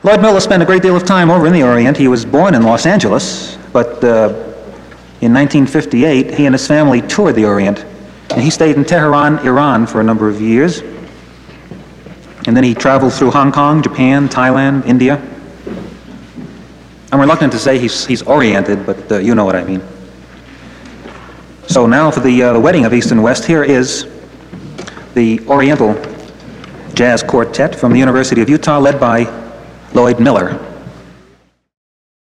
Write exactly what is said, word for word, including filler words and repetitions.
Lloyd Miller spent a great deal of time over in the Orient. He was born in Los Angeles, but uh, in nineteen fifty-eight, he and his family toured the Orient. And he stayed in Tehran, Iran for a number of years. And then he traveled through Hong Kong, Japan, Thailand, India. I'm reluctant to say he's, he's oriented, but uh, you know what I mean. So now for the, uh, the wedding of East and West, here is the Oriental Jazz Quartet from the University of Utah, led by Lloyd Miller.